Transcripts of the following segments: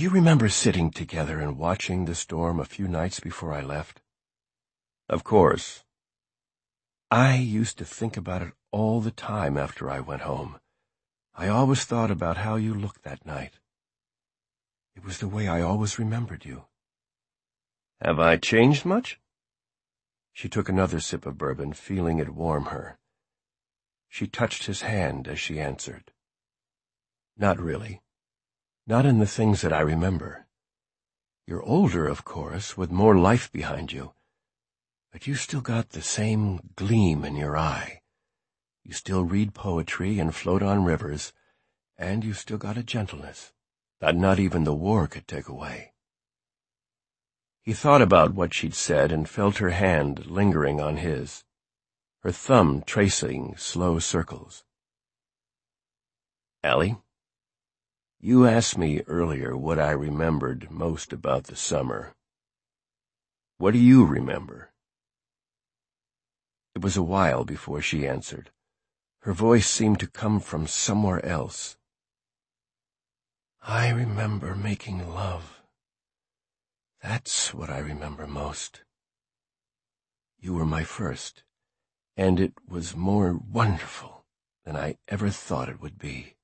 you remember sitting together and watching the storm a few nights before I left? Of course. I used to think about it all the time after I went home. I always thought about how you looked that night. It was the way I always remembered you. Have I changed much? She took another sip of bourbon, feeling it warm her. She touched his hand as she answered. Not really. Not in the things that I remember. You're older, of course, with more life behind you. But you still got the same gleam in your eye. You still read poetry and float on rivers, and you still got a gentleness that not even the war could take away. He thought about what she'd said and felt her hand lingering on his, her thumb tracing slow circles. Allie, you asked me earlier what I remembered most about the summer. What do you remember? It was a while before she answered. Her voice seemed to come from somewhere else. I remember making love. That's what I remember most. You were my first, and it was more wonderful than I ever thought it would be.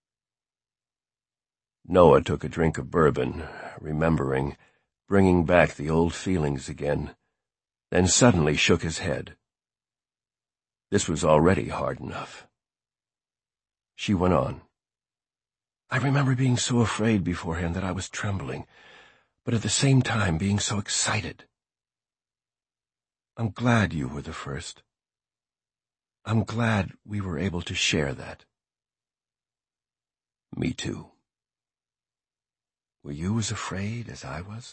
Noah took a drink of bourbon, remembering, bringing back the old feelings again, then suddenly shook his head. This was already hard enough. She went on. I remember being so afraid beforehand that I was trembling, but at the same time being so excited. I'm glad you were the first. I'm glad we were able to share that. Me too. Were you as afraid as I was?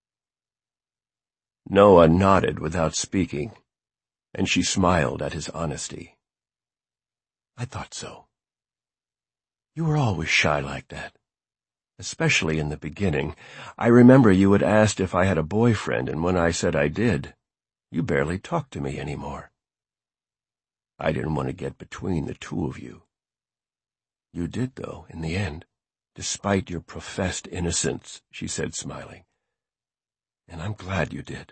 Noah nodded without speaking, and she smiled at his honesty. I thought so. You were always shy like that, especially in the beginning. I remember you had asked if I had a boyfriend, and when I said I did, you barely talked to me anymore. I didn't want to get between the two of you. You did, though, in the end, despite your professed innocence, she said, smiling. And I'm glad you did.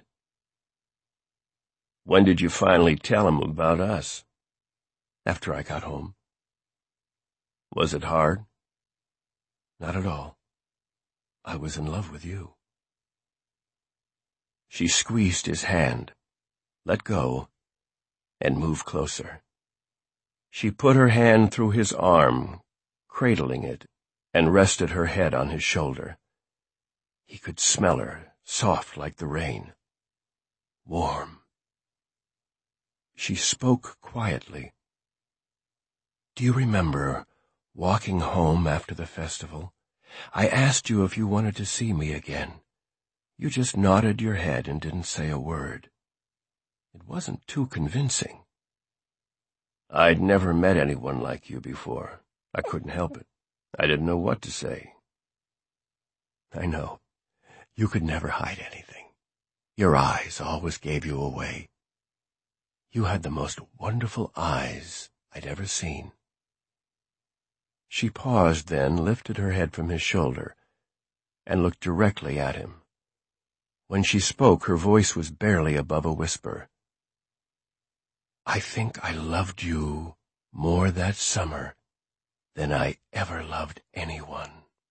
When did you finally tell him about us? After I got home. Was it hard? Not at all. I was in love with you. She squeezed his hand, let go, and moved closer. She put her hand through his arm, cradling it, and rested her head on his shoulder. He could smell her, soft like the rain. Warm. She spoke quietly. Do you remember walking home after the festival? I asked you if you wanted to see me again. You just nodded your head and didn't say a word. It wasn't too convincing. I'd never met anyone like you before. I couldn't help it. I didn't know what to say. I know. You could never hide anything. Your eyes always gave you away. You had the most wonderful eyes I'd ever seen. She paused, then lifted her head from his shoulder and looked directly at him. When she spoke, her voice was barely above a whisper. I think I loved you more that summer than I ever loved anyone.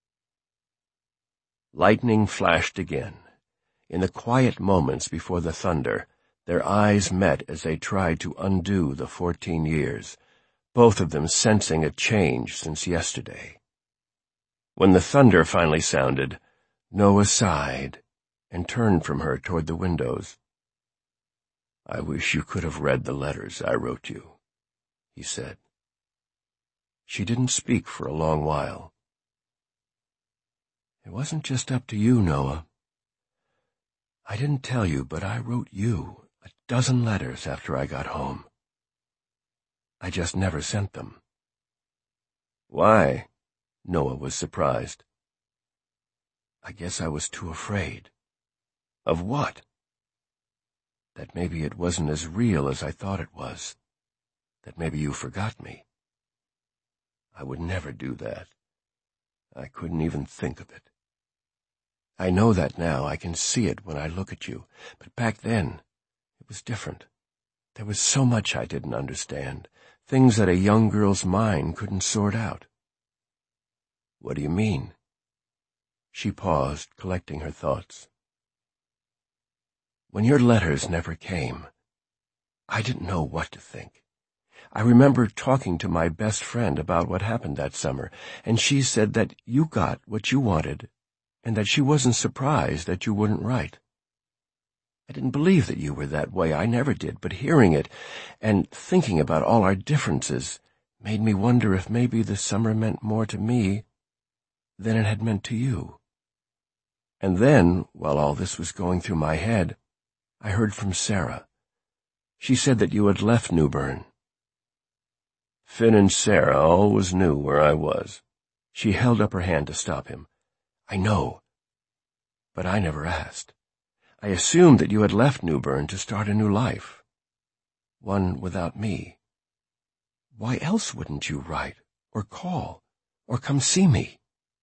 Lightning flashed again. In the quiet moments before the thunder, their eyes met as they tried to undo the 14 years, both of them sensing a change since yesterday. When the thunder finally sounded, Noah sighed and turned from her toward the windows. I wish you could have read the letters I wrote you, he said. She didn't speak for a long while. It wasn't just up to you, Noah. I didn't tell you, but I wrote you 12 letters after I got home. I just never sent them. Why? Noah was surprised. I guess I was too afraid. Of what? That maybe it wasn't as real as I thought it was. That maybe you forgot me. I would never do that. I couldn't even think of it. I know that now. I can see it when I look at you. But back then, it was different. There was so much I didn't understand, things that a young girl's mind couldn't sort out. What do you mean? She paused, collecting her thoughts. When your letters never came, I didn't know what to think. I remember talking to my best friend about what happened that summer, and she said that you got what you wanted, and that she wasn't surprised that you wouldn't write. I didn't believe that you were that way. I never did, but hearing it and thinking about all our differences made me wonder if maybe the summer meant more to me than it had meant to you. And then, while all this was going through my head, I heard from Sarah. She said that you had left Newbern. Finn and Sarah always knew where I was. She held up her hand to stop him. I know, but I never asked. I assumed that you had left Newbern to start a new life, one without me. Why else wouldn't you write, or call, or come see me?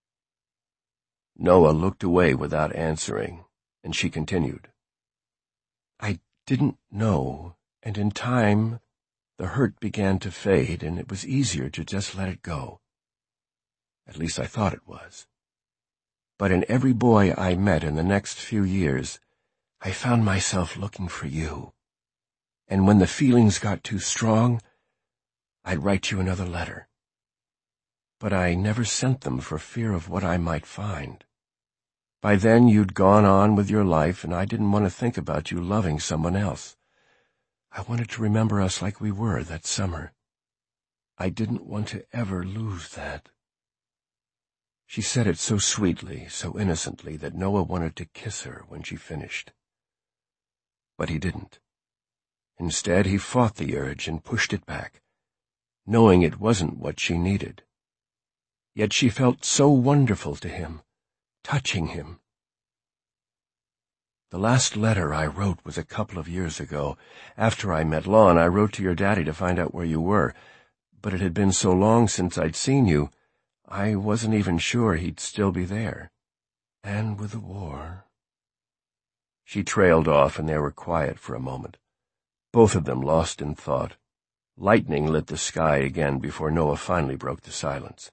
Noah looked away without answering, and she continued. I didn't know, and in time the hurt began to fade, and it was easier to just let it go. At least I thought it was. But in every boy I met in the next few years, I found myself looking for you. And when the feelings got too strong, I'd write you another letter. But I never sent them for fear of what I might find. By then you'd gone on with your life, and I didn't want to think about you loving someone else. I wanted to remember us like we were that summer. I didn't want to ever lose that. She said it so sweetly, so innocently, that Noah wanted to kiss her when she finished. But he didn't. Instead, he fought the urge and pushed it back, knowing it wasn't what she needed. Yet she felt so wonderful to him, touching him. The last letter I wrote was a couple of years ago. After I met Lon, I wrote to your daddy to find out where you were, but it had been so long since I'd seen you, I wasn't even sure he'd still be there. And with the war... She trailed off, and they were quiet for a moment, both of them lost in thought. Lightning lit the sky again before Noah finally broke the silence.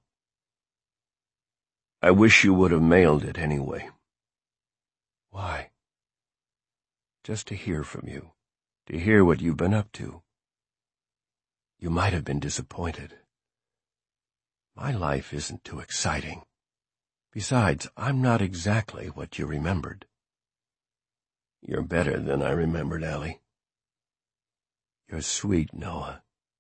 I wish you would have mailed it anyway. Why? Just to hear from you, to hear what you've been up to. You might have been disappointed. My life isn't too exciting. Besides, I'm not exactly what you remembered. You're better than I remembered, Allie. You're sweet, Noah.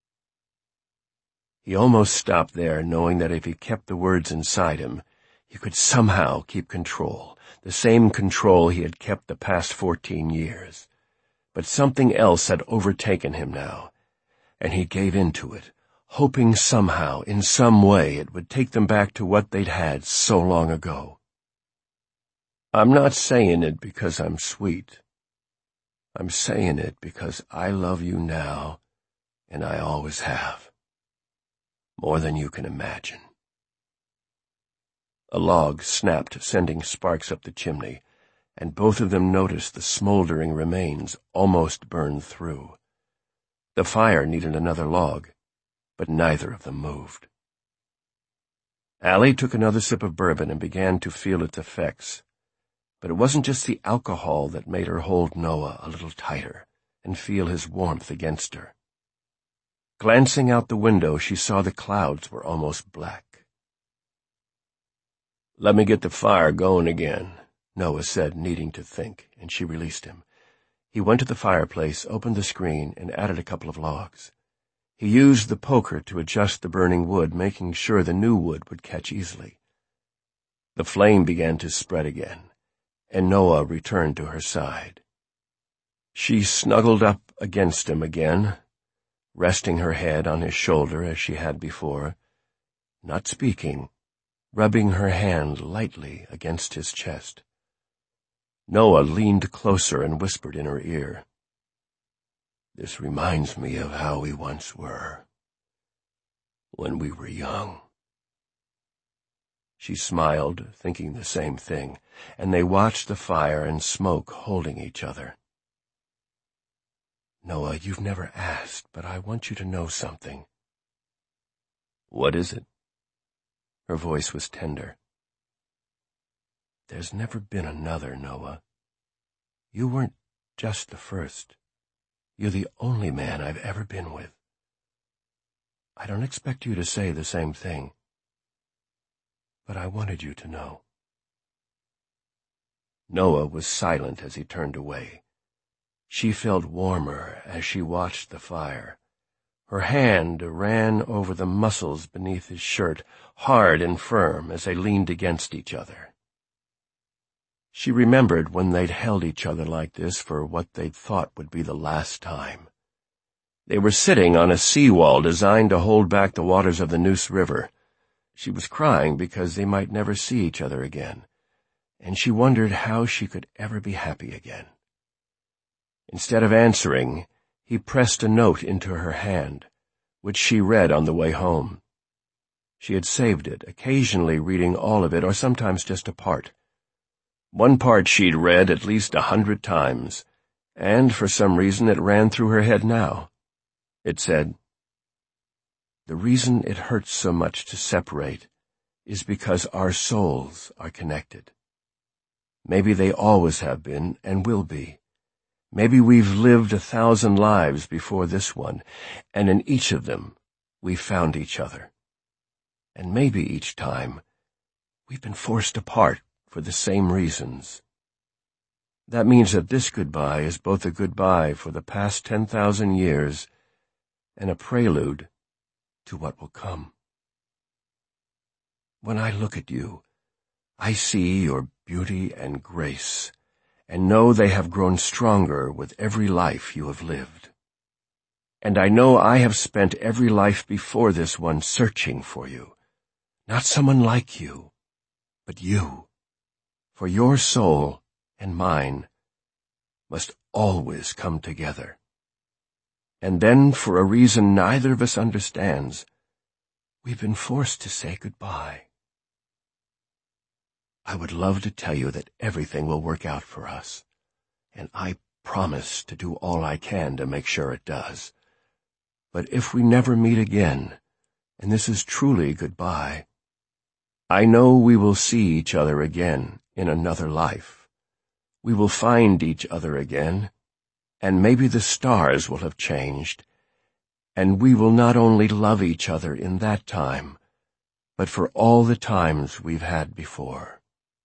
He almost stopped there, knowing that if he kept the words inside him, he could somehow keep control, the same control he had kept the past 14 years. But something else had overtaken him now, and he gave in to it, hoping somehow, in some way, it would take them back to what they'd had so long ago. I'm not saying it because I'm sweet. I'm saying it because I love you now, and I always have. More than you can imagine. A log snapped, sending sparks up the chimney, and both of them noticed the smoldering remains almost burned through. The fire needed another log, but neither of them moved. Allie took another sip of bourbon and began to feel its effects. But it wasn't just the alcohol that made her hold Noah a little tighter and feel his warmth against her. Glancing out the window, she saw the clouds were almost black. Let me get the fire going again, Noah said, needing to think, and she released him. He went to the fireplace, opened the screen, and added a couple of logs. He used the poker to adjust the burning wood, making sure the new wood would catch easily. The flame began to spread again, and Noah returned to her side. She snuggled up against him again, resting her head on his shoulder as she had before, not speaking, rubbing her hand lightly against his chest. Noah leaned closer and whispered in her ear, "This reminds me of how we once were, when we were young." She smiled, thinking the same thing, and they watched the fire and smoke holding each other. "Noah, you've never asked, but I want you to know something." "What is it?" Her voice was tender. "There's never been another, Noah. You weren't just the first. You're the only man I've ever been with. I don't expect you to say the same thing, but I wanted you to know." Noah was silent as he turned away. She felt warmer as she watched the fire. Her hand ran over the muscles beneath his shirt, hard and firm as they leaned against each other. She remembered when they'd held each other like this for what they'd thought would be the last time. They were sitting on a seawall designed to hold back the waters of the Neuse River. She was crying because they might never see each other again, and she wondered how she could ever be happy again. Instead of answering, he pressed a note into her hand, which she read on the way home. She had saved it, occasionally reading all of it or sometimes just a part. One part she'd read at least 100 times, and for some reason it ran through her head now. It said, "The reason it hurts so much to separate is because our souls are connected. Maybe they always have been and will be. Maybe we've lived 1,000 lives before this one, and in each of them we found each other. And maybe each time we've been forced apart for the same reasons. That means that this goodbye is both a goodbye for the past 10,000 years and a prelude to what will come. When I look at you, I see your beauty and grace, and know they have grown stronger with every life you have lived. And I know I have spent every life before this one searching for you, not someone like you, but you, for your soul and mine must always come together. And then, for a reason neither of us understands, we've been forced to say goodbye. I would love to tell you that everything will work out for us, and I promise to do all I can to make sure it does. But if we never meet again, and this is truly goodbye, I know we will see each other again in another life. We will find each other again, and maybe the stars will have changed, and we will not only love each other in that time, but for all the times we've had before."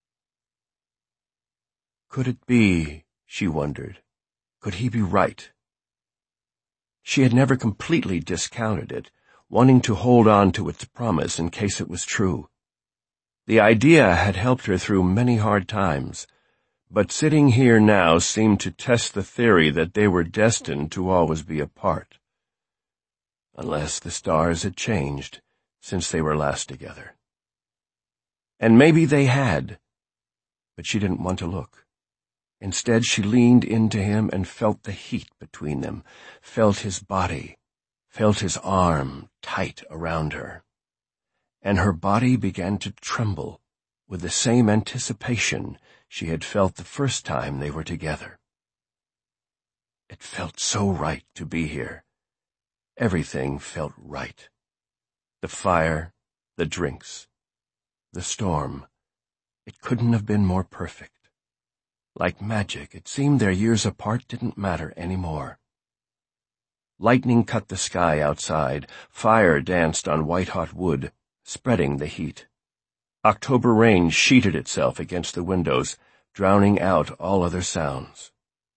Could it be, she wondered, could he be right? She had never completely discounted it, wanting to hold on to its promise in case it was true. The idea had helped her through many hard times, but sitting here now seemed to test the theory that they were destined to always be apart. Unless the stars had changed since they were last together. And maybe they had, but she didn't want to look. Instead, she leaned into him and felt the heat between them, felt his body, felt his arm tight around her. And her body began to tremble with the same anticipation she had felt the first time they were together. It felt so right to be here. Everything felt right. The fire, the drinks, the storm. It couldn't have been more perfect. Like magic, it seemed their years apart didn't matter anymore. Lightning cut the sky outside. Fire danced on white-hot wood, spreading the heat. October rain sheeted itself against the windows, drowning out all other sounds.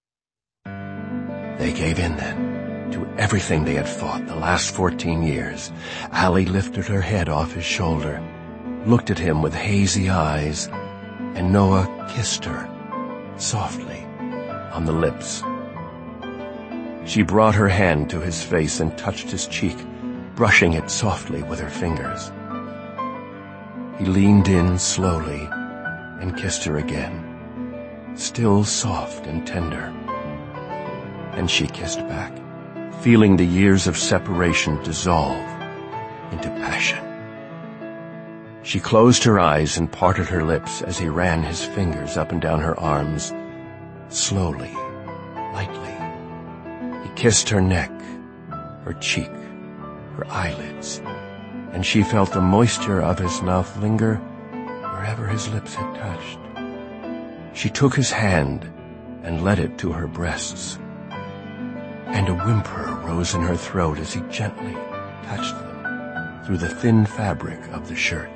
They gave in then, to everything they had fought the last 14 years. Allie lifted her head off his shoulder, looked at him with hazy eyes, and Noah kissed her, softly, on the lips. She brought her hand to his face and touched his cheek, brushing it softly with her fingers. He leaned in slowly and kissed her again, still soft and tender. And she kissed back, feeling the years of separation dissolve into passion. She closed her eyes and parted her lips as he ran his fingers up and down her arms, slowly, lightly. He kissed her neck, her cheek, her eyelids, and she felt the moisture of his mouth linger wherever his lips had touched. She took his hand and led it to her breasts, and a whimper rose in her throat as he gently touched them through the thin fabric of the shirt.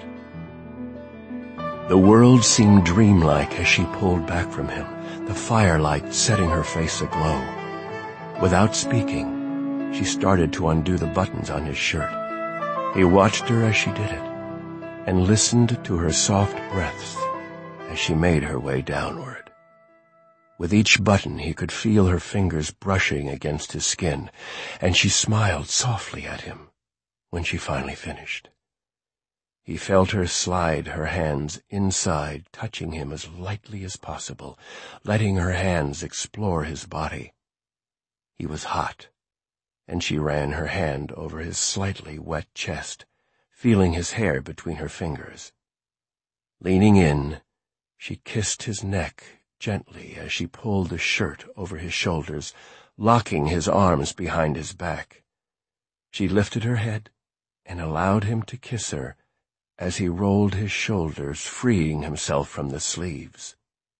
The world seemed dreamlike as she pulled back from him, the firelight setting her face aglow. Without speaking, she started to undo the buttons on his shirt. He watched her as she did it, and listened to her soft breaths as she made her way downward. With each button he could feel her fingers brushing against his skin, and she smiled softly at him when she finally finished. He felt her slide her hands inside, touching him as lightly as possible, letting her hands explore his body. He was hot, and she ran her hand over his slightly wet chest, feeling his hair between her fingers. Leaning in, she kissed his neck gently as she pulled the shirt over his shoulders, locking his arms behind his back. She lifted her head and allowed him to kiss her as he rolled his shoulders, freeing himself from the sleeves.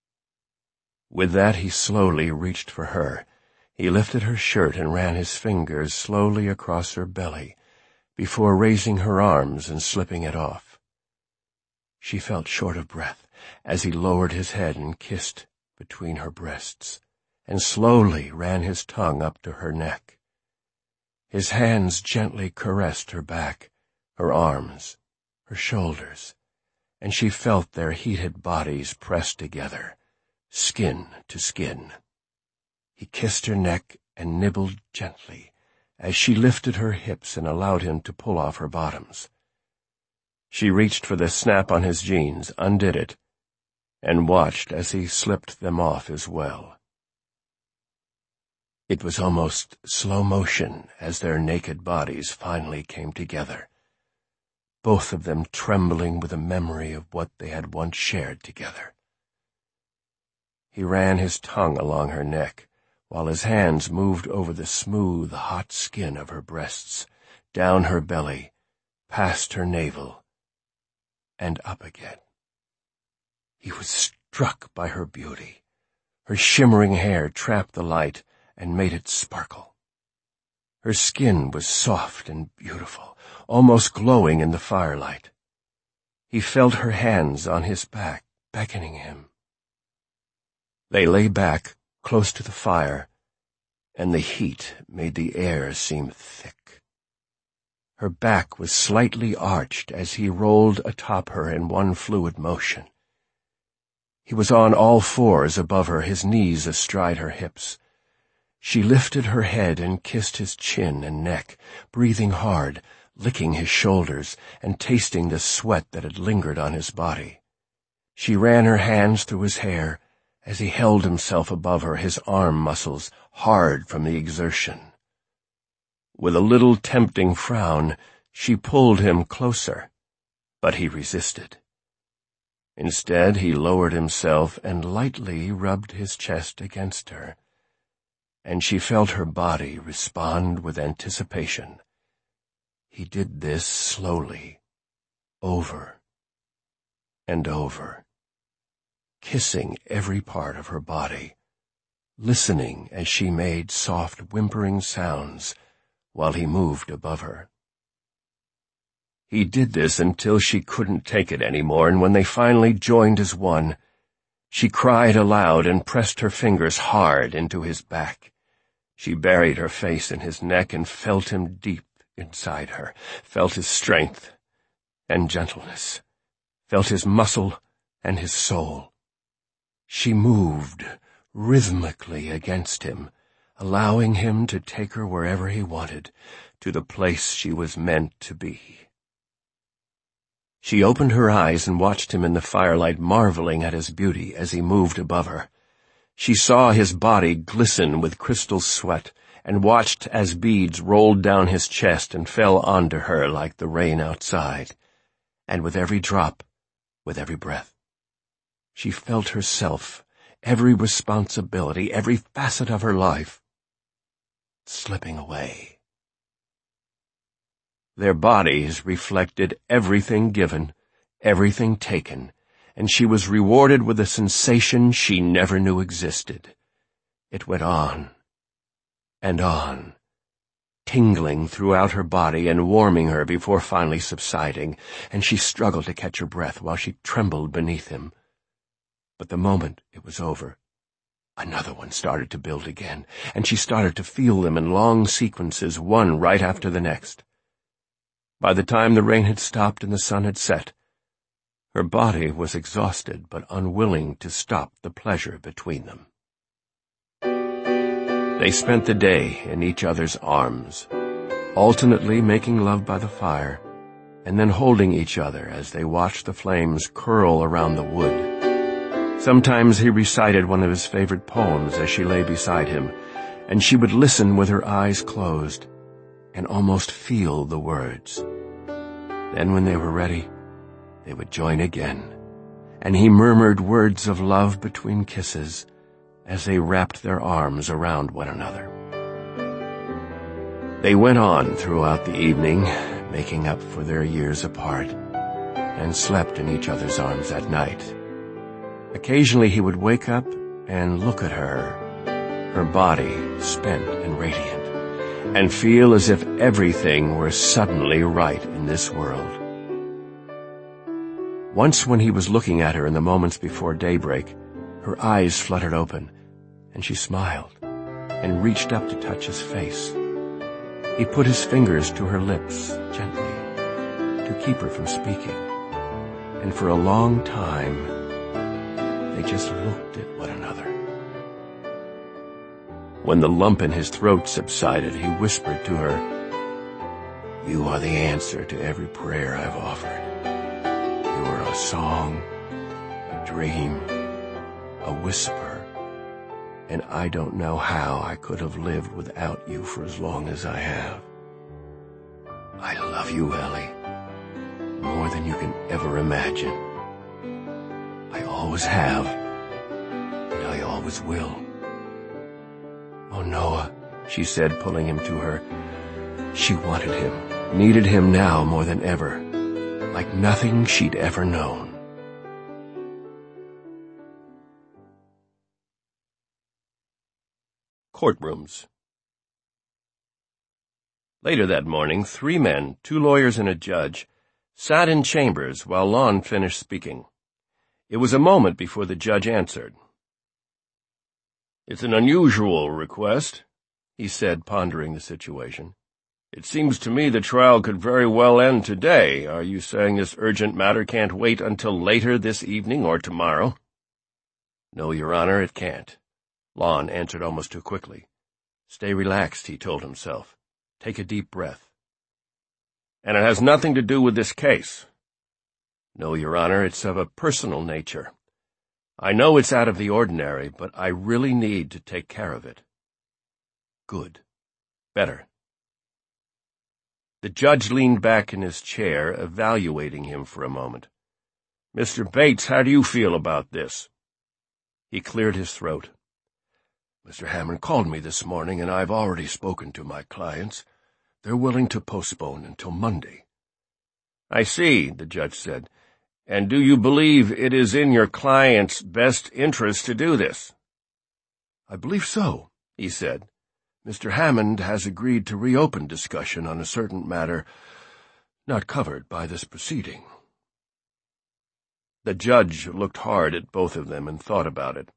With that, he slowly reached for her. He lifted her shirt and ran his fingers slowly across her belly, before raising her arms and slipping it off. She felt short of breath as he lowered his head and kissed between her breasts, and slowly ran his tongue up to her neck. His hands gently caressed her back, her arms, her shoulders, and she felt their heated bodies pressed together, skin to skin. He kissed her neck and nibbled gently as she lifted her hips and allowed him to pull off her bottoms. She reached for the snap on his jeans, undid it, and watched as he slipped them off as well. It was almost slow motion as their naked bodies finally came together, both of them trembling with a memory of what they had once shared together. He ran his tongue along her neck, while his hands moved over the smooth, hot skin of her breasts, down her belly, past her navel, and up again. He was struck by her beauty. Her shimmering hair trapped the light and made it sparkle. Her skin was soft and beautiful, almost glowing in the firelight. He felt her hands on his back, beckoning him. They lay back, close to the fire, and the heat made the air seem thick. Her back was slightly arched as he rolled atop her in one fluid motion. He was on all fours above her, his knees astride her hips. She lifted her head and kissed his chin and neck, breathing hard, licking his shoulders, and tasting the sweat that had lingered on his body. She ran her hands through his hair as he held himself above her, his arm muscles hard from the exertion. With a little tempting frown, she pulled him closer, but he resisted. Instead, he lowered himself and lightly rubbed his chest against her, and she felt her body respond with anticipation. He did this slowly, over and over, kissing every part of her body, listening as she made soft whimpering sounds while he moved above her. He did this until she couldn't take it anymore, and when they finally joined as one, she cried aloud and pressed her fingers hard into his back. She buried her face in his neck and felt him deep inside her, felt his strength and gentleness, felt his muscle and his soul. She moved rhythmically against him, allowing him to take her wherever he wanted, to the place she was meant to be. She opened her eyes and watched him in the firelight, marveling at his beauty as he moved above her. She saw his body glisten with crystal sweat, and watched as beads rolled down his chest and fell onto her like the rain outside. and with every drop, with every breath, she felt herself, every responsibility, every facet of her life, slipping away. Their bodies reflected everything given, everything taken, and she was rewarded with a sensation she never knew existed. It went on, tingling throughout her body and warming her before finally subsiding, and she struggled to catch her breath while she trembled beneath him. But the moment it was over, another one started to build again, and she started to feel them in long sequences, one right after the next. By the time the rain had stopped and the sun had set, her body was exhausted but unwilling to stop the pleasure between them. They spent the day in each other's arms, alternately making love by the fire, and then holding each other as they watched the flames curl around the wood. Sometimes he recited one of his favorite poems as she lay beside him, and she would listen with her eyes closed and almost feel the words. Then when they were ready, they would join again, and he murmured words of love between kisses as they wrapped their arms around one another. They went on throughout the evening, making up for their years apart, and slept in each other's arms at night. Occasionally he would wake up and look at her body spent and radiant, and feel as if everything were suddenly right in this world. Once when he was looking at her in the moments before daybreak, her eyes fluttered open, and she smiled and reached up to touch his face. He put his fingers to her lips gently to keep her from speaking, and for a long time they just looked at one another. When the lump in his throat subsided, he whispered to her, "You are the answer to every prayer I've offered. You are a song, a dream, a whisper, and I don't know how I could have lived without you for as long as I have. I love you, Ellie, more than you can ever imagine. I always have, and I always will." "Oh, Noah," she said, pulling him to her. She wanted him, needed him now more than ever, like nothing she'd ever known. Courtrooms. Later that morning, 3 men, 2 lawyers and a judge, sat in chambers while Lon finished speaking. It was a moment before the judge answered. "It's an unusual request," he said, pondering the situation. "It seems to me the trial could very well end today. Are you saying this urgent matter can't wait until later this evening or tomorrow?" "No, Your Honor, it can't," Lon answered almost too quickly. "Stay relaxed," he told himself. "Take a deep breath." "And it has nothing to do with this case?" "No, Your Honor, it's of a personal nature. I know it's out of the ordinary, but I really need to take care of it." "Good. Better." The judge leaned back in his chair, evaluating him for a moment. "Mr. Bates, how do you feel about this?" He cleared his throat. "Mr. Hammond called me this morning, and I've already spoken to my clients. They're willing to postpone until Monday." "I see," the judge said. "And do you believe it is in your client's best interest to do this?" "I believe so," he said. "Mr. Hammond has agreed to reopen discussion on a certain matter not covered by this proceeding." The judge looked hard at both of them and thought about it.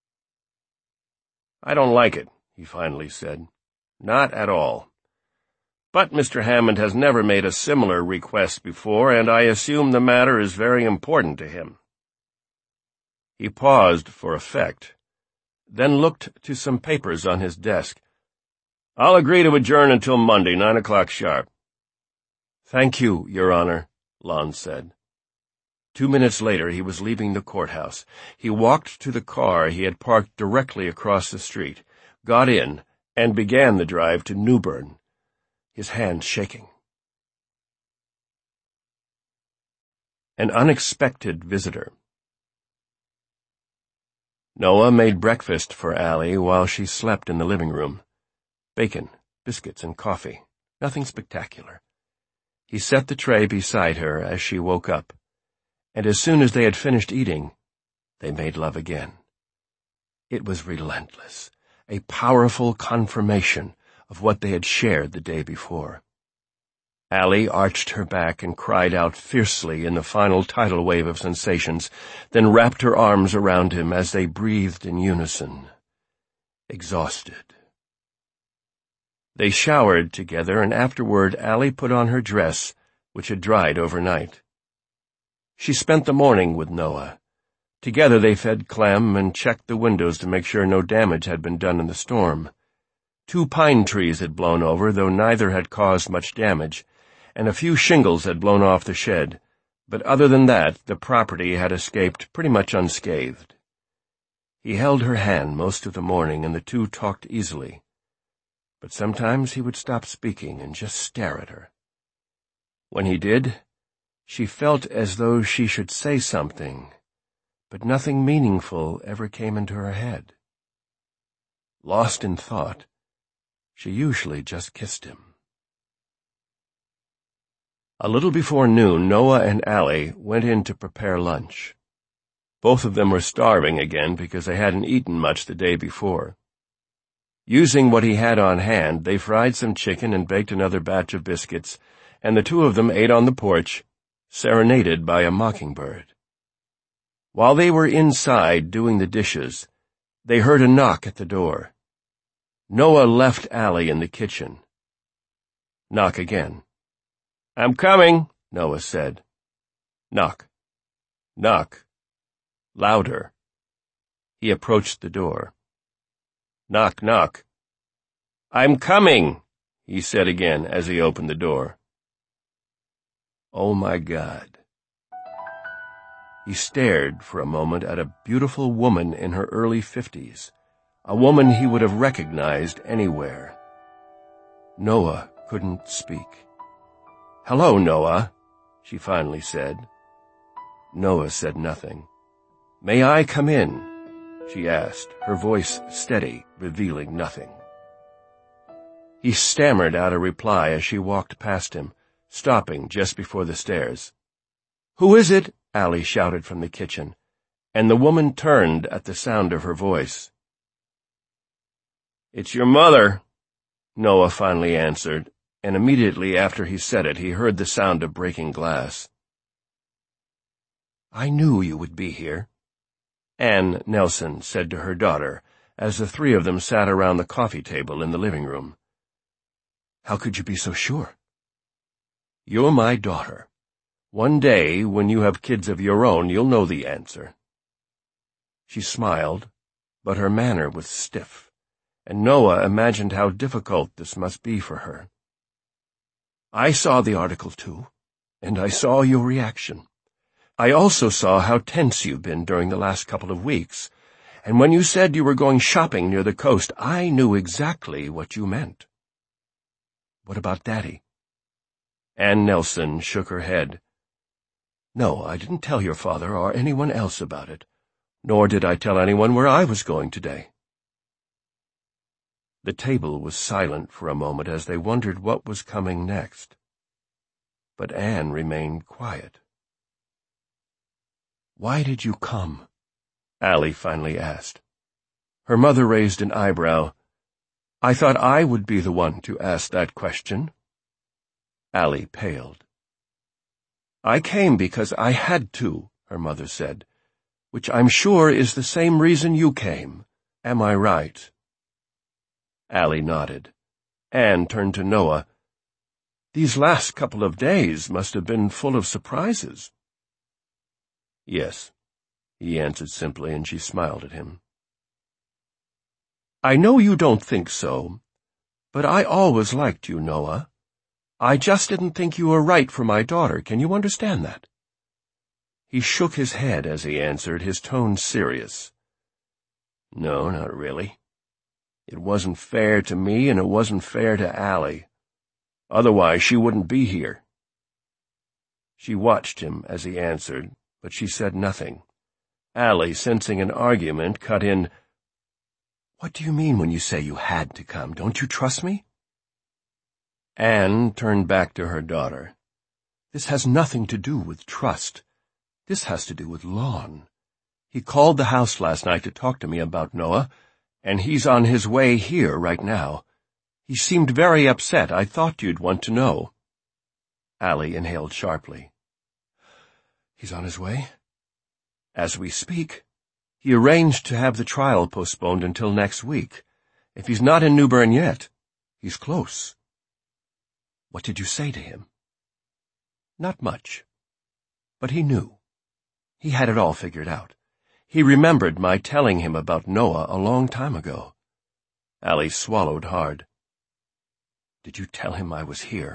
"I don't like it," he finally said. "Not at all. But Mr. Hammond has never made a similar request before, and I assume the matter is very important to him." He paused for effect, then looked to some papers on his desk. "I'll agree to adjourn until Monday, 9 o'clock sharp." "Thank you, Your Honor," Lon said. 2 minutes later he was leaving the courthouse. He walked to the car he had parked directly across the street, got in, and began the drive to Newbern, his hands shaking. An unexpected visitor. Noah made breakfast for Allie while she slept in the living room. Bacon, biscuits, and coffee. Nothing spectacular. He set the tray beside her as she woke up, and as soon as they had finished eating, they made love again. It was relentless, a powerful confirmation of what they had shared the day before. Allie arched her back and cried out fiercely in the final tidal wave of sensations, then wrapped her arms around him as they breathed in unison. Exhausted. They showered together, and afterward Allie put on her dress, which had dried overnight. She spent the morning with Noah. Together they fed Clem and checked the windows to make sure no damage had been done in the storm. 2 pine trees had blown over, though neither had caused much damage, and a few shingles had blown off the shed, but other than that, the property had escaped pretty much unscathed. He held her hand most of the morning, and the two talked easily, but sometimes he would stop speaking and just stare at her. When he did, she felt as though she should say something, but nothing meaningful ever came into her head. Lost in thought, she usually just kissed him. A little before noon, Noah and Allie went in to prepare lunch. Both of them were starving again because they hadn't eaten much the day before. Using what he had on hand, they fried some chicken and baked another batch of biscuits, and the two of them ate on the porch, serenaded by a mockingbird. While they were inside doing the dishes, they heard a knock at the door. Noah left Allie in the kitchen. Knock again. "I'm coming," Noah said. Knock. Knock. Louder. He approached the door. Knock, knock. "I'm coming," he said again as he opened the door. Oh my God. He stared for a moment at a beautiful woman in her early 50s, a woman he would have recognized anywhere. Noah couldn't speak. "Hello, Noah," she finally said. Noah said nothing. "May I come in?" she asked, her voice steady, revealing nothing. He stammered out a reply as she walked past him, stopping just before the stairs. "Who is it?" Allie shouted from the kitchen, and the woman turned at the sound of her voice. "It's your mother," Noah finally answered, and immediately after he said it, he heard the sound of breaking glass. "I knew you would be here," Ann Nelson said to her daughter as the three of them sat around the coffee table in the living room. "How could you be so sure?" "You're my daughter. One day, when you have kids of your own, you'll know the answer." She smiled, but her manner was stiff, and Noah imagined how difficult this must be for her. "I saw the article, too, and I saw your reaction. I also saw how tense you've been during the last couple of weeks, and when you said you were going shopping near the coast, I knew exactly what you meant." "What about Daddy?" Ann Nelson shook her head. "No, I didn't tell your father or anyone else about it, nor did I tell anyone where I was going today." The table was silent for a moment as they wondered what was coming next. But Anne remained quiet. "Why did you come?" Allie finally asked. Her mother raised an eyebrow. "I thought I would be the one to ask that question." Allie paled. "I came because I had to," her mother said, "which I'm sure is the same reason you came. Am I right?" Allie nodded. Anne turned to Noah. "These last couple of days must have been full of surprises." "Yes," he answered simply, and she smiled at him. "I know you don't think so, but I always liked you, Noah. I just didn't think you were right for my daughter. Can you understand that?" He shook his head as he answered, his tone serious. "No, not really. It wasn't fair to me, and it wasn't fair to Allie. Otherwise, she wouldn't be here." She watched him as he answered, but she said nothing. Allie, sensing an argument, cut in, "What do you mean when you say you had to come? Don't you trust me?" Anne turned back to her daughter. "This has nothing to do with trust. This has to do with Lon. He called the house last night to talk to me about Noah, and he's on his way here right now. He seemed very upset. I thought you'd want to know." Allie inhaled sharply. "He's on his way?" "As we speak. He arranged to have the trial postponed until next week. If he's not in Newbern yet, he's close." "What did you say to him?" "Not much. But he knew. He had it all figured out. He remembered my telling him about Noah a long time ago." Allie swallowed hard. "Did you tell him I was here?"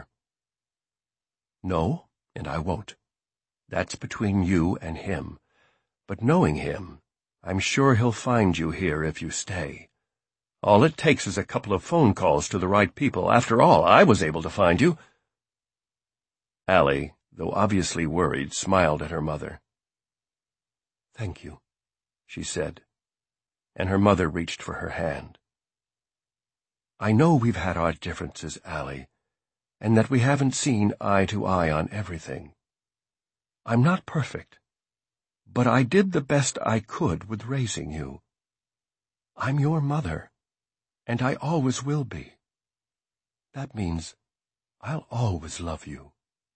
"No, and I won't. That's between you and him. But knowing him, I'm sure he'll find you here if you stay. All it takes is a couple of phone calls to the right people. After all, I was able to find you." Allie, though obviously worried, smiled at her mother. "Thank you," she said, and her mother reached for her hand. "I know we've had our differences, Allie, and that we haven't seen eye to eye on everything. I'm not perfect, but I did the best I could with raising you. I'm your mother, and I always will be. That means I'll always love you."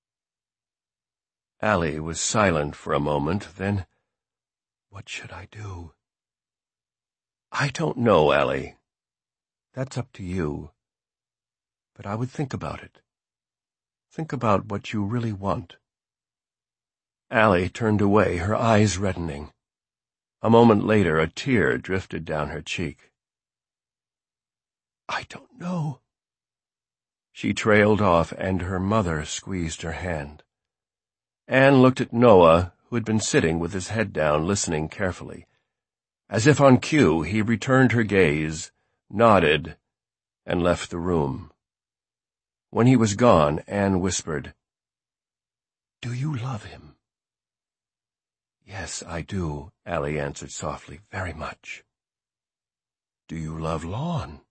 Allie was silent for a moment, then, "What should I do?" "I don't know, Allie. That's up to you. But I would think about it. Think about what you really want." Allie turned away, her eyes reddening. A moment later, a tear drifted down her cheek. "I don't know." She trailed off, and her mother squeezed her hand. Anne looked at Noah, who had been sitting with his head down, listening carefully. As if on cue, he returned her gaze, nodded, and left the room. When he was gone, Anne whispered, "Do you love him?" "Yes, I do," Allie answered softly, "very much." "Do you love Lon?"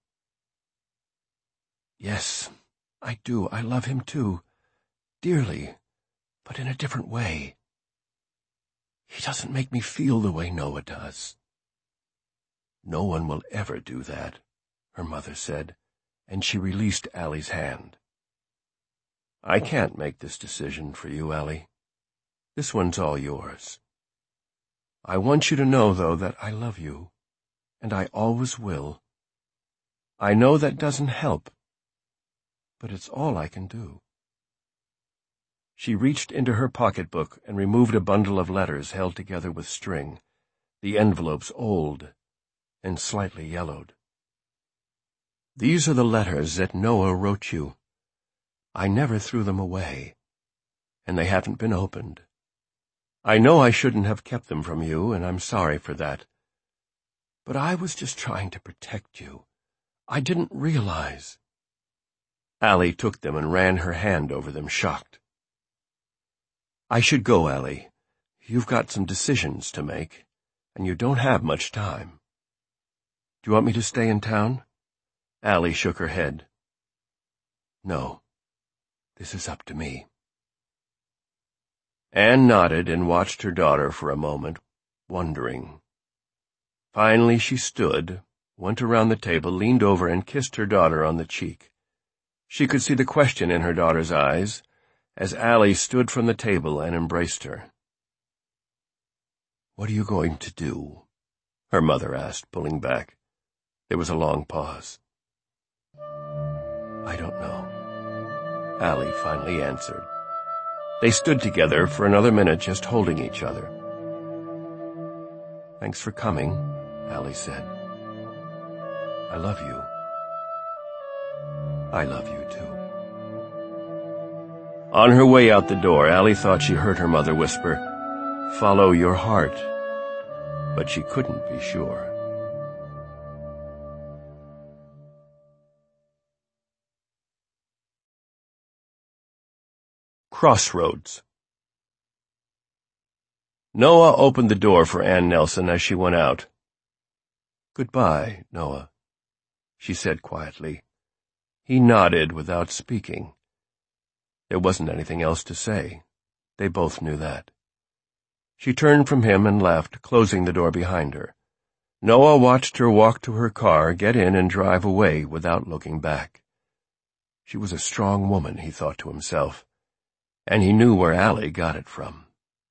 "Yes, I do. I love him too, dearly, but in a different way. He doesn't make me feel the way Noah does." "No one will ever do that," her mother said, and she released Allie's hand. "I can't make this decision for you, Allie. This one's all yours. I want you to know, though, that I love you, and I always will. I know that doesn't help, but it's all I can do." She reached into her pocketbook and removed a bundle of letters held together with string, the envelopes old and slightly yellowed. "These are the letters that Noah wrote you. I never threw them away, and they haven't been opened. I know I shouldn't have kept them from you, and I'm sorry for that. But I was just trying to protect you. I didn't realize." Allie took them and ran her hand over them, shocked. "I should go, Allie. You've got some decisions to make, and you don't have much time. Do you want me to stay in town?" Allie shook her head. "No, this is up to me." Anne nodded and watched her daughter for a moment, wondering. Finally she stood, went around the table, leaned over, and kissed her daughter on the cheek. She could see the question in her daughter's eyes as Allie stood from the table and embraced her. "What are you going to do?" her mother asked, pulling back. There was a long pause. "I don't know," Allie finally answered. They stood together for another minute, just holding each other. "Thanks for coming," Allie said. "I love you. I love you, too." On her way out the door, Allie thought she heard her mother whisper, "Follow your heart," but she couldn't be sure. Crossroads. Noah opened the door for Ann Nelson as she went out. "Goodbye, Noah," she said quietly. He nodded without speaking. There wasn't anything else to say. They both knew that. She turned from him and left, closing the door behind her. Noah watched her walk to her car, get in, and drive away without looking back. She was a strong woman, he thought to himself, and he knew where Allie got it from.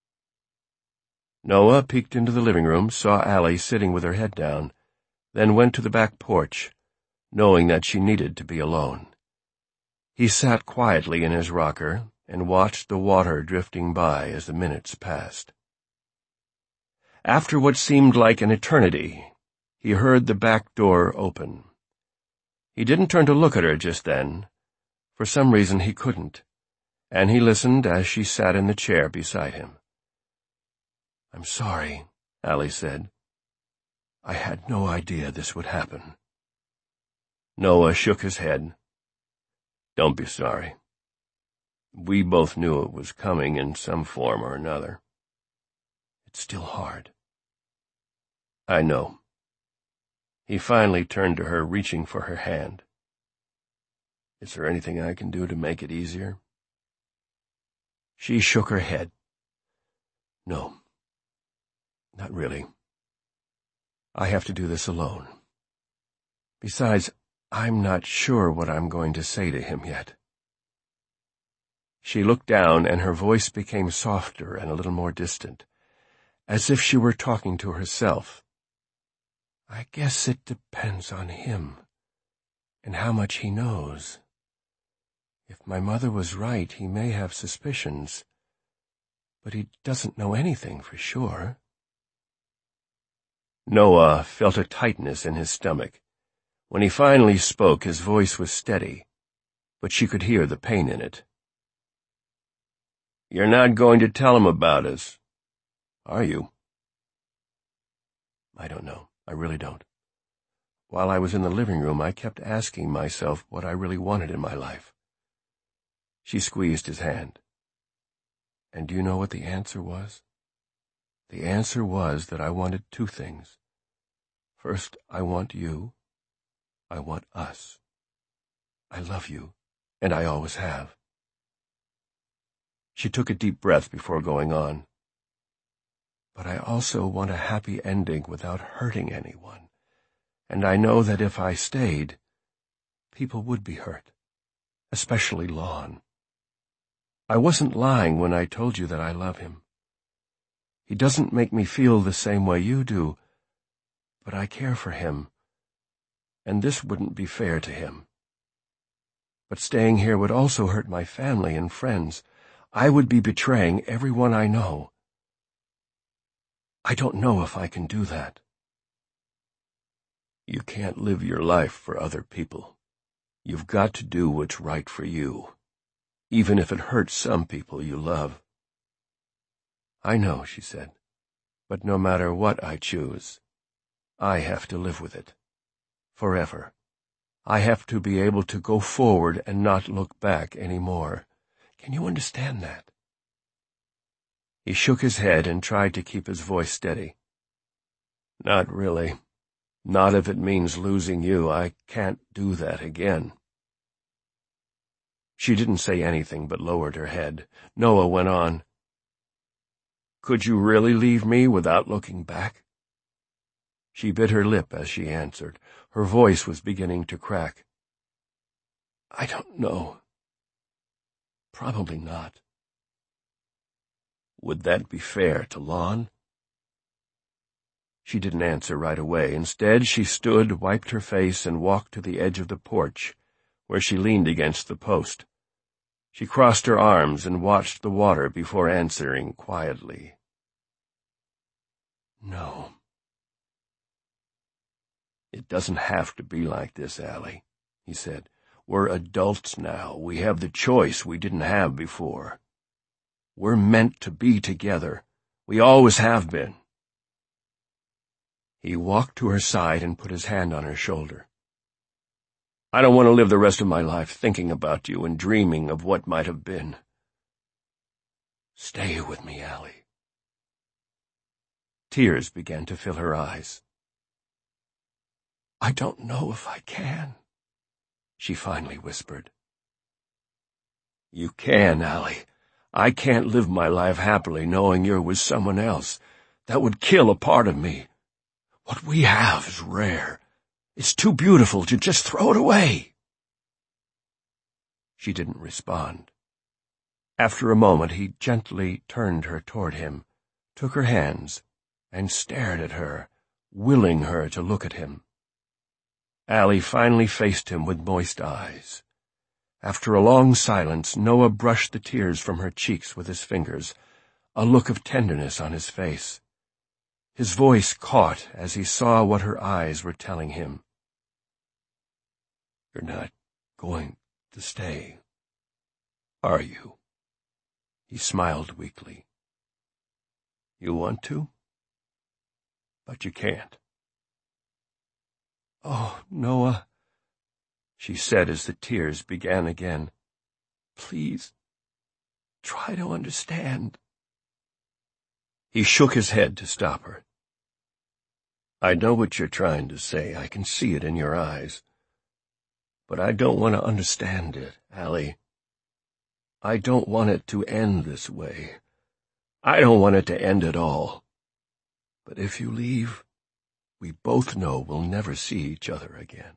Noah peeked into the living room, saw Allie sitting with her head down, then went to the back porch, knowing that she needed to be alone. He sat quietly in his rocker and watched the water drifting by as the minutes passed. After what seemed like an eternity, he heard the back door open. He didn't turn to look at her just then. For some reason he couldn't, and he listened as she sat in the chair beside him. "I'm sorry," Allie said. "I had no idea this would happen." Noah shook his head. "Don't be sorry. We both knew it was coming in some form or another. It's still hard." "I know." He finally turned to her, reaching for her hand. "Is there anything I can do to make it easier?" She shook her head. "No, not really. I have to do this alone. Besides, I'm not sure what I'm going to say to him yet." She looked down, and her voice became softer and a little more distant, as if she were talking to herself. "I guess it depends on him, and how much he knows. If my mother was right, he may have suspicions, but he doesn't know anything for sure." Noah felt a tightness in his stomach. When he finally spoke, his voice was steady, but she could hear the pain in it. "You're not going to tell him about us, are you?" "I don't know. I really don't. While I was in the living room, I kept asking myself what I really wanted in my life." She squeezed his hand. "And do you know what the answer was? The answer was that I wanted two things. First, I want you. I want us. I love you, and I always have." She took a deep breath before going on. "But I also want a happy ending without hurting anyone, and I know that if I stayed, people would be hurt, especially Lon. I wasn't lying when I told you that I love him. He doesn't make me feel the same way you do, but I care for him, and this wouldn't be fair to him. But staying here would also hurt my family and friends. I would be betraying everyone I know. I don't know if I can do that." "You can't live your life for other people. You've got to do what's right for you, even if it hurts some people you love." "I know," she said, "but no matter what I choose, I have to live with it. Forever. I have to be able to go forward and not look back any more. Can you understand that?" He shook his head and tried to keep his voice steady. "Not really. Not if it means losing you. I can't do that again." She didn't say anything but lowered her head. Noah went on. "Could you really leave me without looking back?" She bit her lip as she answered. Her voice was beginning to crack. "I don't know. Probably not." "Would that be fair to Lon?" She didn't answer right away. Instead, she stood, wiped her face, and walked to the edge of the porch, where she leaned against the post. She crossed her arms and watched the water before answering quietly. "No." "It doesn't have to be like this, Allie," he said. "We're adults now. We have the choice we didn't have before. We're meant to be together. We always have been." He walked to her side and put his hand on her shoulder. "I don't want to live the rest of my life thinking about you and dreaming of what might have been. Stay with me, Allie. Tears began to fill her eyes. "I don't know if I can," she finally whispered. "You can, Allie. I can't live my life happily knowing you're with someone else. That would kill a part of me. What we have is rare. It's too beautiful to just throw it away." She didn't respond. After a moment, he gently turned her toward him, took her hands, and stared at her, willing her to look at him. Allie finally faced him with moist eyes. After a long silence, Noah brushed the tears from her cheeks with his fingers, a look of tenderness on his face. His voice caught as he saw what her eyes were telling him. "You're not going to stay, are you?" He smiled weakly. "You want to? But you can't." "Oh, Noah," she said as the tears began again. "Please, try to understand." He shook his head to stop her. "I know what you're trying to say. I can see it in your eyes. But I don't want to understand it, Allie. I don't want it to end this way. I don't want it to end at all. But if you leave, we both know we'll never see each other again."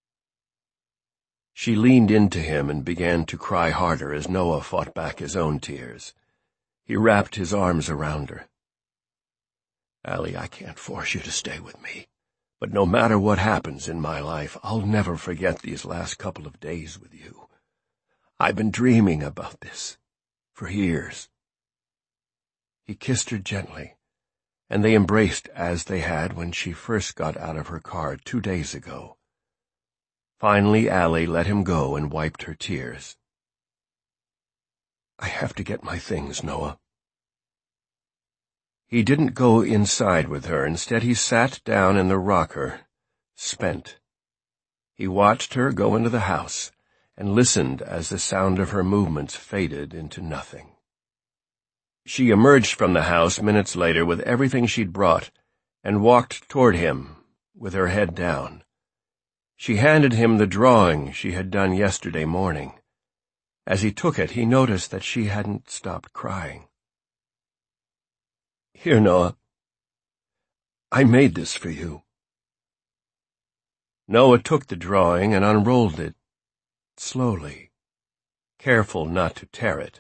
She leaned into him and began to cry harder as Noah fought back his own tears. He wrapped his arms around her. "Allie, I can't force you to stay with me. But no matter what happens in my life, I'll never forget these last couple of days with you. I've been dreaming about this for years." He kissed her gently, and they embraced as they had when she first got out of her car 2 days ago. Finally, Allie let him go and wiped her tears. "I have to get my things, Noah." He didn't go inside with her. Instead, he sat down in the rocker, spent. He watched her go into the house and listened as the sound of her movements faded into nothing. She emerged from the house minutes later with everything she'd brought and walked toward him with her head down. She handed him the drawing she had done yesterday morning. As he took it, he noticed that she hadn't stopped crying. "Here, Noah. I made this for you." Noah took the drawing and unrolled it slowly, careful not to tear it.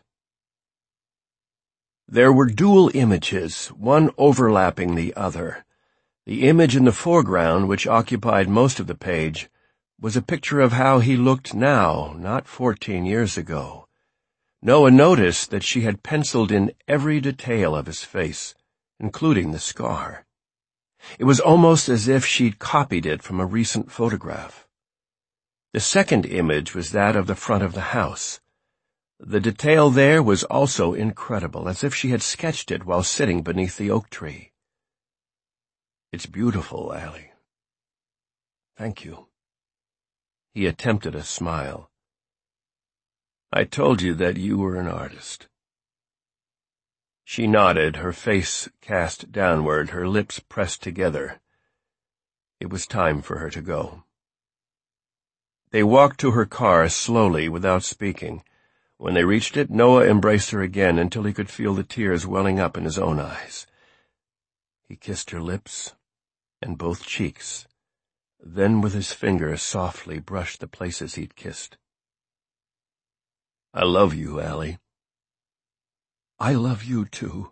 There were dual images, one overlapping the other. The image in the foreground, which occupied most of the page, was a picture of how he looked now, not 14 years ago. Noah noticed that she had penciled in every detail of his face, including the scar. It was almost as if she'd copied it from a recent photograph. The second image was that of the front of the house. The detail there was also incredible, as if she had sketched it while sitting beneath the oak tree. "It's beautiful, Allie. Thank you." He attempted a smile. "I told you that you were an artist." She nodded, her face cast downward, her lips pressed together. It was time for her to go. They walked to her car slowly, without speaking. When they reached it, Noah embraced her again until he could feel the tears welling up in his own eyes. He kissed her lips and both cheeks, then with his finger softly brushed the places he'd kissed. "I love you, Allie." "I love you, too."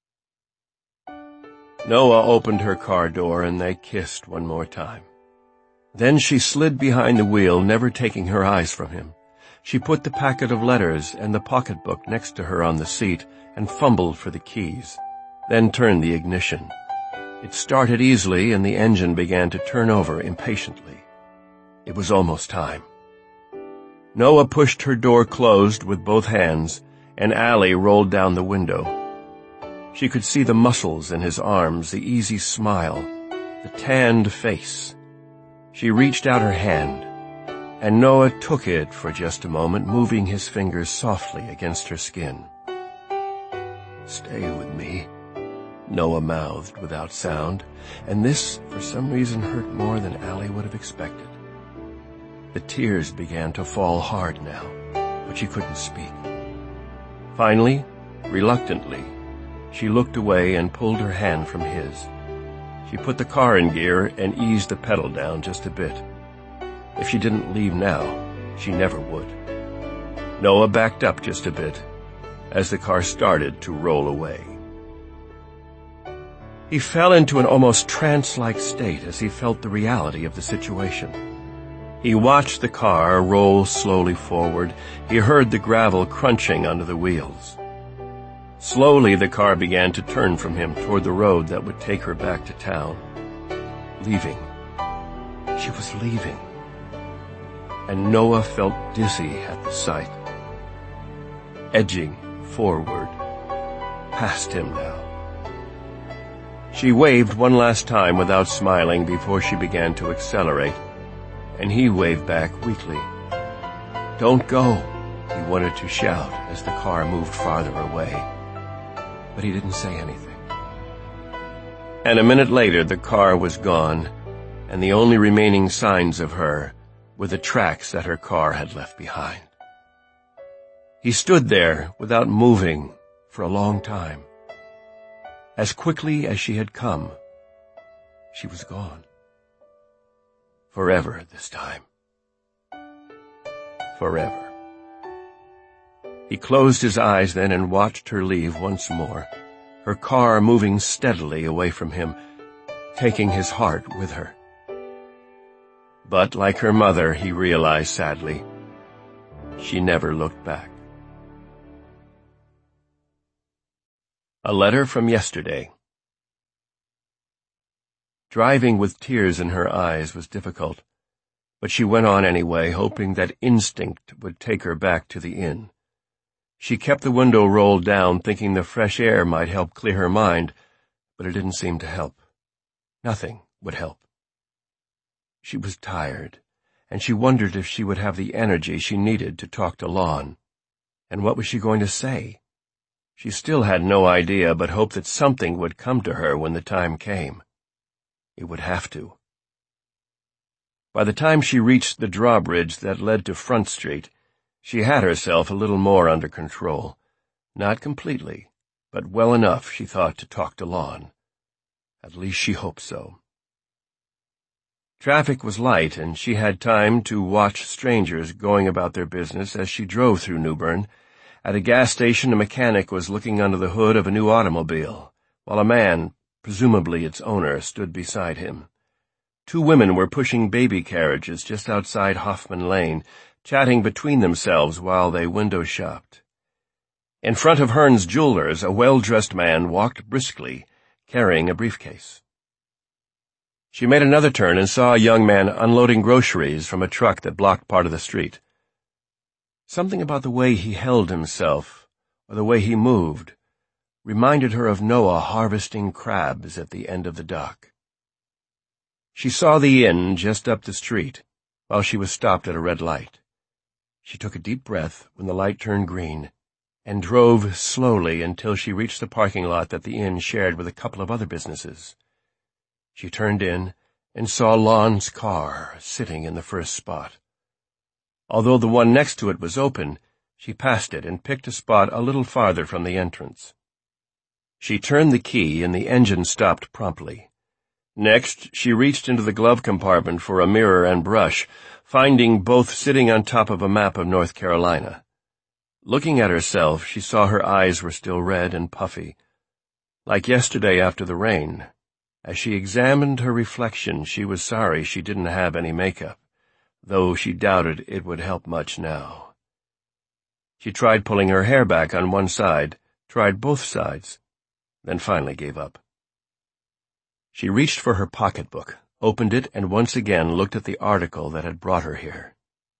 Noah opened her car door and they kissed one more time. Then she slid behind the wheel, never taking her eyes from him. She put the packet of letters and the pocketbook next to her on the seat and fumbled for the keys, then turned the ignition. It started easily and the engine began to turn over impatiently. It was almost time. Noah pushed her door closed with both hands, and Allie rolled down the window. She could see the muscles in his arms, the easy smile, the tanned face. She reached out her hand, and Noah took it for just a moment, moving his fingers softly against her skin. "Stay with me. Noah mouthed without sound, and this, for some reason, hurt more than Allie would have expected. The tears began to fall hard now, but she couldn't speak. Finally, reluctantly, she looked away and pulled her hand from his. She put the car in gear and eased the pedal down just a bit. If she didn't leave now, she never would. Noah backed up just a bit as the car started to roll away. He fell into an almost trance-like state as he felt the reality of the situation. He watched the car roll slowly forward. He heard the gravel crunching under the wheels. Slowly the car began to turn from him toward the road that would take her back to town. Leaving. She was leaving. And Noah felt dizzy at the sight. Edging forward, past him now. She waved one last time without smiling before she began to accelerate, and he waved back weakly. "Don't go," he wanted to shout as the car moved farther away, but he didn't say anything. And a minute later the car was gone, and the only remaining signs of her were the tracks that her car had left behind. He stood there without moving for a long time. As quickly as she had come, she was gone. Forever this time. Forever. He closed his eyes then and watched her leave once more, her car moving steadily away from him, taking his heart with her. But like her mother, he realized sadly, she never looked back. A letter from yesterday. Driving with tears in her eyes was difficult, but she went on anyway, hoping that instinct would take her back to the inn. She kept the window rolled down, thinking the fresh air might help clear her mind, but it didn't seem to help. Nothing would help. She was tired, and she wondered if she would have the energy she needed to talk to Lon. And what was she going to say? She still had no idea, but hoped that something would come to her when the time came. It would have to. By the time she reached the drawbridge that led to Front Street, she had herself a little more under control. Not completely, but well enough, she thought, to talk to Lon. At least she hoped so. Traffic was light, and she had time to watch strangers going about their business as she drove through Newbern. At a gas station, a mechanic was looking under the hood of a new automobile, while a man, presumably its owner, stood beside him. Two women were pushing baby carriages just outside Hoffman Lane, chatting between themselves while they window shopped. In front of Hearn's Jewelers, a well-dressed man walked briskly, carrying a briefcase. She made another turn and saw a young man unloading groceries from a truck that blocked part of the street. Something about the way he held himself, or the way he moved, reminded her of Noah harvesting crabs at the end of the dock. She saw the inn just up the street, while she was stopped at a red light. She took a deep breath when the light turned green, and drove slowly until she reached the parking lot that the inn shared with a couple of other businesses. She turned in and saw Lon's car sitting in the first spot. Although the one next to it was open, she passed it and picked a spot a little farther from the entrance. She turned the key and the engine stopped promptly. Next, she reached into the glove compartment for a mirror and brush, finding both sitting on top of a map of North Carolina. Looking at herself, she saw her eyes were still red and puffy, like yesterday after the rain. As she examined her reflection, she was sorry she didn't have any makeup, though she doubted it would help much now. She tried pulling her hair back on one side, tried both sides, then finally gave up. She reached for her pocketbook, opened it, and once again looked at the article that had brought her here.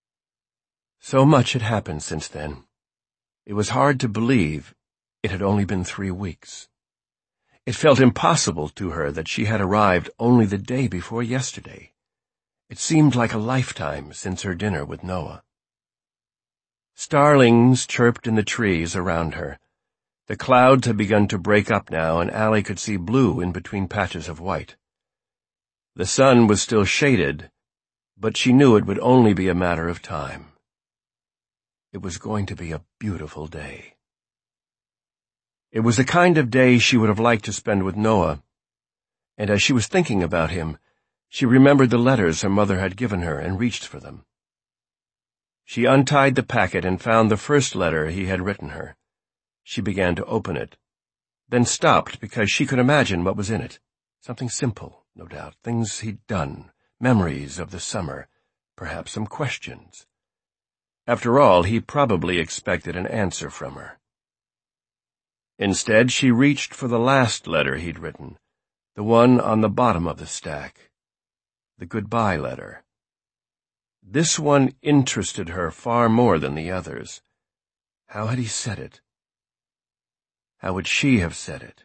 So much had happened since then. It was hard to believe it had only been 3 weeks. It felt impossible to her that she had arrived only the day before yesterday. It seemed like a lifetime since her dinner with Noah. Starlings chirped in the trees around her. The clouds had begun to break up now, and Allie could see blue in between patches of white. The sun was still shaded, but she knew it would only be a matter of time. It was going to be a beautiful day. It was the kind of day she would have liked to spend with Noah, and as she was thinking about him, she remembered the letters her mother had given her and reached for them. She untied the packet and found the first letter he had written her. She began to open it, then stopped because she could imagine what was in it. Something simple, no doubt, things he'd done, memories of the summer, perhaps some questions. After all, he probably expected an answer from her. Instead, she reached for the last letter he'd written, the one on the bottom of the stack, the goodbye letter. This one interested her far more than the others. How had he said it? How would she have said it?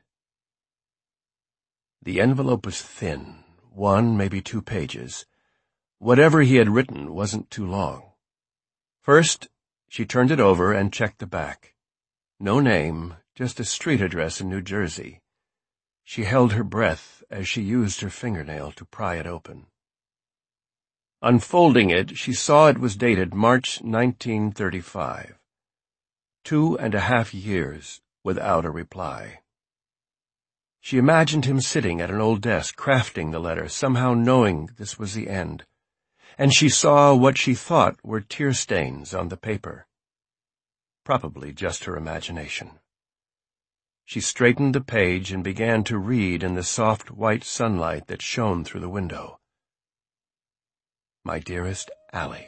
The envelope was thin, 1, maybe 2 pages. Whatever he had written wasn't too long. First, she turned it over and checked the back. No name, just a street address in New Jersey. She held her breath as she used her fingernail to pry it open. Unfolding it, she saw it was dated March 1935. 2.5 years without a reply. She imagined him sitting at an old desk, crafting the letter, somehow knowing this was the end, and she saw what she thought were tear stains on the paper. Probably just her imagination. She straightened the page and began to read in the soft white sunlight that shone through the window. My dearest Allie.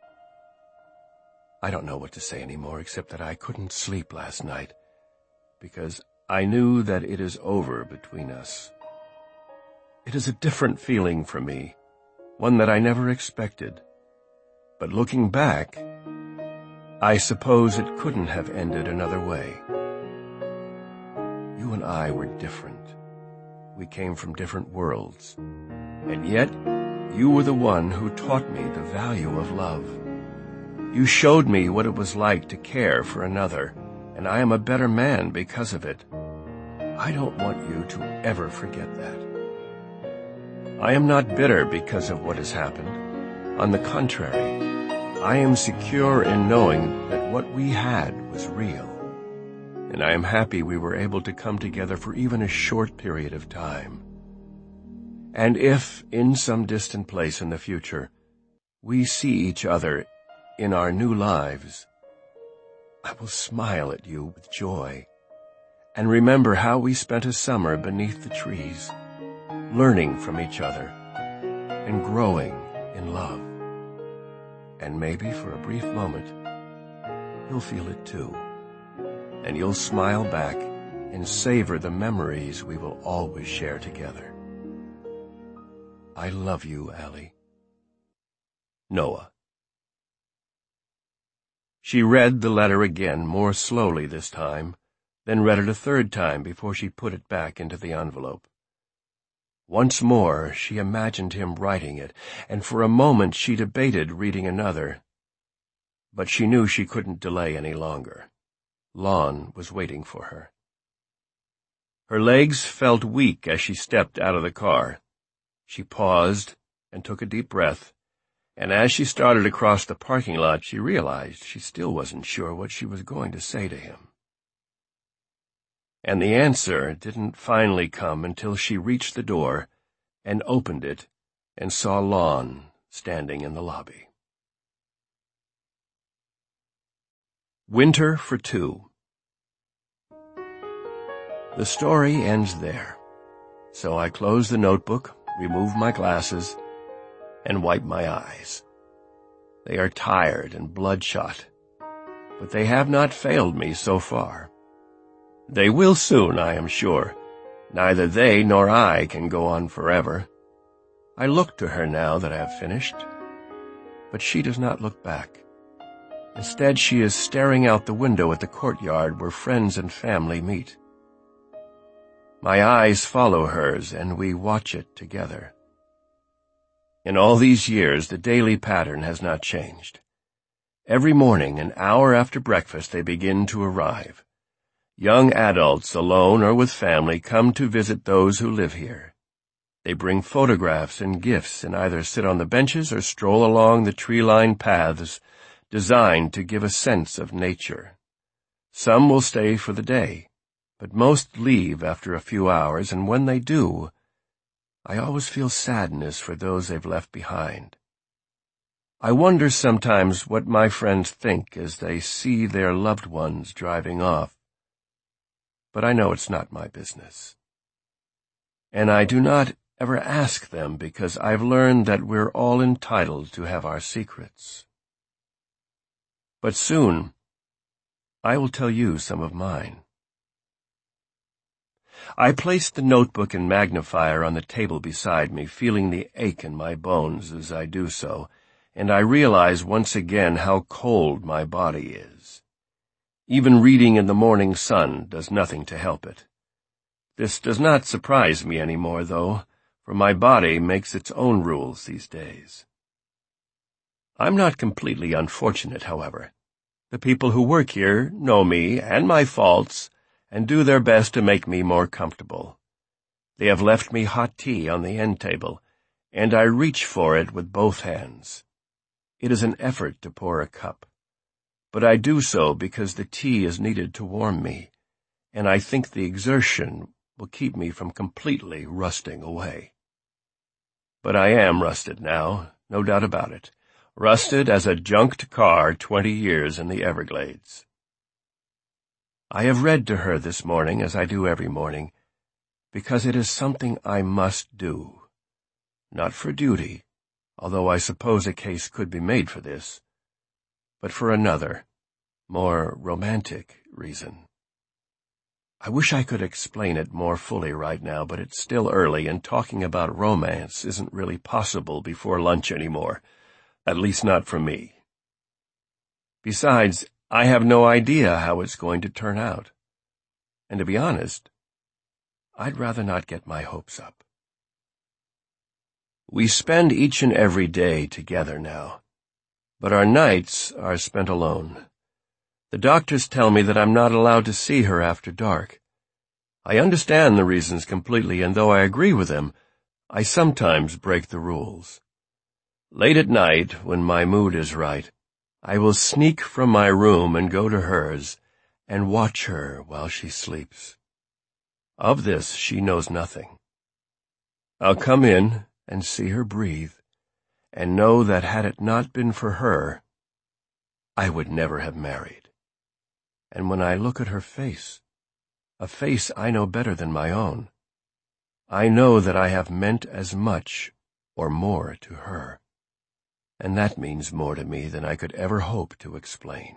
I don't know what to say anymore except that I couldn't sleep last night, because I knew that it is over between us. It is a different feeling for me, one that I never expected. But looking back, I suppose it couldn't have ended another way. You and I were different. We came from different worlds. And yet, you were the one who taught me the value of love. You showed me what it was like to care for another, and I am a better man because of it. I don't want you to ever forget that. I am not bitter because of what has happened. On the contrary, I am secure in knowing that what we had was real, and I am happy we were able to come together for even a short period of time. And if, in some distant place in the future, we see each other in our new lives, I will smile at you with joy and remember how we spent a summer beneath the trees, learning from each other and growing in love. And maybe for a brief moment, you'll feel it too, and you'll smile back and savor the memories we will always share together. I love you, Allie. Noah. She read the letter again, more slowly this time, then read it a third time before she put it back into the envelope. Once more she imagined him writing it, and for a moment she debated reading another. But she knew she couldn't delay any longer. Lon was waiting for her. Her legs felt weak as she stepped out of the car. She paused and took a deep breath, and as she started across the parking lot, she realized she still wasn't sure what she was going to say to him. And the answer didn't finally come until she reached the door and opened it and saw Lon standing in the lobby. Winter for Two. The story ends there, so I close the notebook, remove my glasses, and wipe my eyes. They are tired and bloodshot, but they have not failed me so far. They will soon, I am sure. Neither they nor I can go on forever. I look to her now that I have finished, but she does not look back. Instead, she is staring out the window at the courtyard where friends and family meet. My eyes follow hers, and we watch it together. In all these years, the daily pattern has not changed. Every morning, an hour after breakfast, they begin to arrive. Young adults, alone or with family, come to visit those who live here. They bring photographs and gifts and either sit on the benches or stroll along the tree-lined paths designed to give a sense of nature. Some will stay for the day, but most leave after a few hours, and when they do, I always feel sadness for those they've left behind. I wonder sometimes what my friends think as they see their loved ones driving off, but I know it's not my business. And I do not ever ask them because I've learned that we're all entitled to have our secrets. But soon, I will tell you some of mine. I placed the notebook and magnifier on the table beside me, feeling the ache in my bones as I do so, and I realize once again how cold my body is. Even reading in the morning sun does nothing to help it. This does not surprise me any more, though, for my body makes its own rules these days. I'm not completely unfortunate, however. The people who work here know me and my faults and do their best to make me more comfortable. They have left me hot tea on the end table, and I reach for it with both hands. It is an effort to pour a cup, but I do so because the tea is needed to warm me, and I think the exertion will keep me from completely rusting away. But I am rusted now, no doubt about it, rusted as a junked car 20 years in the Everglades. I have read to her this morning, as I do every morning, because it is something I must do, not for duty, although I suppose a case could be made for this, but for another, more romantic reason. I wish I could explain it more fully right now, but it's still early, and talking about romance isn't really possible before lunch anymore, at least not for me. Besides, I have no idea how it's going to turn out, and to be honest, I'd rather not get my hopes up. We spend each and every day together now, but our nights are spent alone. The doctors tell me that I'm not allowed to see her after dark. I understand the reasons completely, and though I agree with them, I sometimes break the rules. Late at night, when my mood is right, I will sneak from my room and go to hers and watch her while she sleeps. Of this she knows nothing. I'll come in and see her breathe, and know that had it not been for her, I would never have married. And when I look at her face, a face I know better than my own, I know that I have meant as much or more to her, and that means more to me than I could ever hope to explain.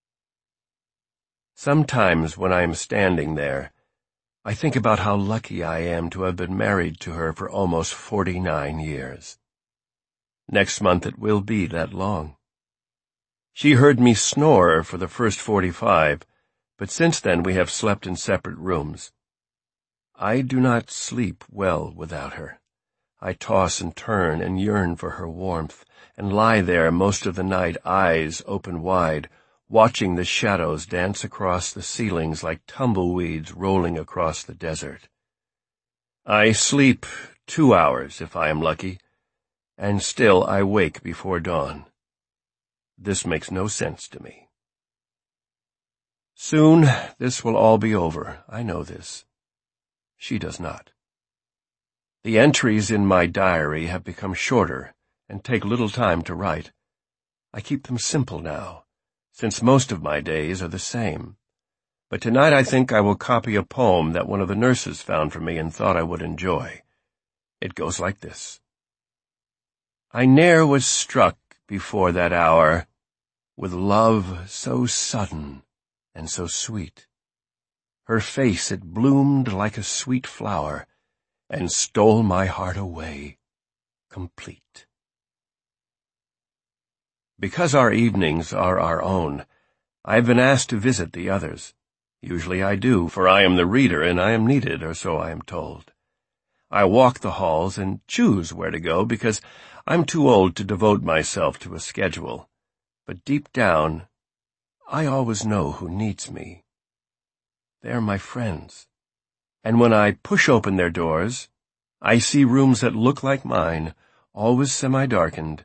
Sometimes when I am standing there, I think about how lucky I am to have been married to her for almost 49 years. Next month it will be that long. She heard me snore for the first 45, but since then we have slept in separate rooms. I do not sleep well without her. I toss and turn and yearn for her warmth, and lie there most of the night, eyes open wide, watching the shadows dance across the ceilings like tumbleweeds rolling across the desert. I sleep 2 hours if I am lucky, and still I wake before dawn. This makes no sense to me. Soon this will all be over, I know this. She does not. The entries in my diary have become shorter and take little time to write. I keep them simple now, since most of my days are the same. But tonight I think I will copy a poem that one of the nurses found for me and thought I would enjoy. It goes like this. I ne'er was struck before that hour with love so sudden and so sweet. Her face it bloomed like a sweet flower, and stole my heart away, complete. Because our evenings are our own, I have been asked to visit the others. Usually I do, for I am the reader and I am needed, or so I am told. I walk the halls and choose where to go because I'm too old to devote myself to a schedule. But deep down, I always know who needs me. They are my friends. And when I push open their doors, I see rooms that look like mine, always semi-darkened,